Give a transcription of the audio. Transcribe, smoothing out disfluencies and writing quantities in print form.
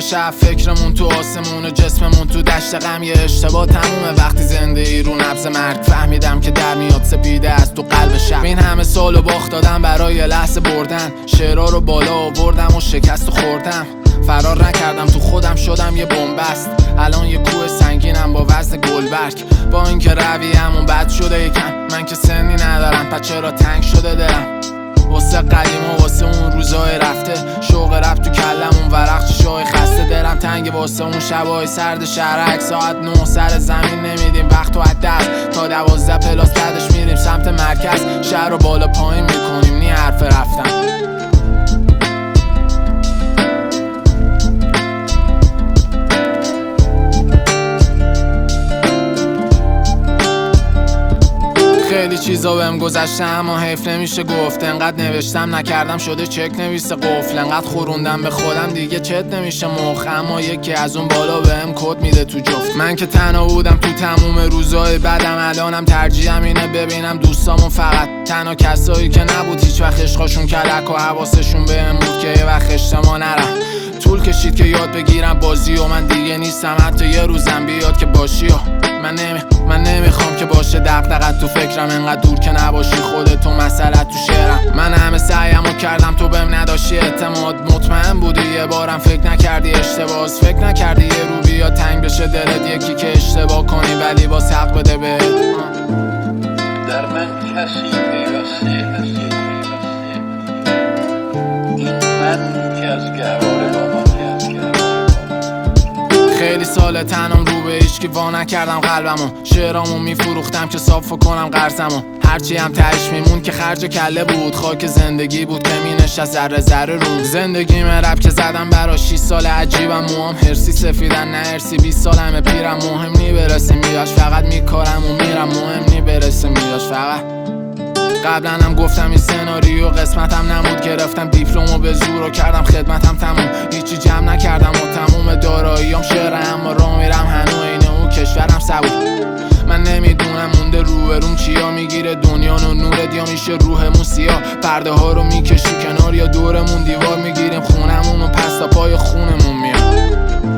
شب فکرمون تو آسمون و جسممون تو دشت غم. یه اشتباه تمومه وقتی زنده ای رو نبض مرگ. فهمیدم که در میاد سپیده از تو قلب شب. این همه سالو باخت دادم برای لحظه بردن. شعرها رو بالا آوردم و شکست و خوردم. فرار نکردم تو خودم شدم یه بنبست. الان یه کوه سنگینم با وزن گلبرگ. با اینکه رویه‌مون بد شده یکم، من که سنی ندارم پس چرا تنگ شده دلم. واسه قدیم و واسه اون روزای رفته، شوق رفت تو کلمون ورق چشای خسته. دلم تنگ واسه اون شبای سرد شهرک. ساعت 9 سر زمین نمیدیم وقت و دست. تا 12 پلاس بعدش میریم سمت مرکز. شهر رو بالا پایین میکنیم نی حرف رفتم. خیلی چیزا بهم گذشته اما حیف نمیشه گفت. انقدر نوشتم نکردم شده چک نویسه قفل. انقدر خوروندم به خودم دیگه چت نمیشه مخ. اما یکی از اون بالا بهم کد میده تو جفت. من که تنها بودم تو تموم روزای بعدم. الانم ترجیحم اینه ببینم دوستامو فقط. تنها کسایی که نبود هیچ وقت عشقاشون کلک و حواسشون بهم بود که یه وقت اجتماع نرم. طول کشید که یاد بگیرم بازی و من دیگه نیستم. حتی یه روزم بیاد که باشی و من نمیخوام که باشه دغدغت تو فکرم. انقدر دور که نباشی خودتو مسئله تو شعرم. من همه سعیمو کردم تو بهم نداشتی اعتماد. مطمئن بودی یه بارم فکر نکردی اشتباه. فکر نکردی یه رو بیا تنگ بشه دلت یکی که اشتباه کنی ولی باز حق بده بهت. در من کسی پیوسته هستی. این من که از گهواره با من خیلی ساله تنم رو به هیچکی وا نکردم قلبمو. شعرامو میفروختم که صاف کنم قرضمو. هرچی هم تهش میمون که خرج کله بود. خاک زندگی بود که مینشست ذره ذره رو زندگی رپ که زدم برا 6 سال عجیبم. موام هرسی سفیدن نه هرسی 20 سالمه پیرم. مهم نی برسه میداش فقط میکارم و میرم. مهم نی برسه میداش فقط. قبلا هم گفتم این سناریو قسمتم نمود. گرفتم دیپلمو به زور و کردم خدمتم تموم. هیچی جمع نکردم و تموم داراییام شعره. اما راه میرم هنو اینه اون کشورم سبود. من نمیدونم مونده روبروم چیا. میگیره دنیا و نورت یا میشه روحمون سیاه. پرده ها رو میکشی کنار یا دورمون دیوار. میگیریم خونمون و پس تا پای خونمون میاد.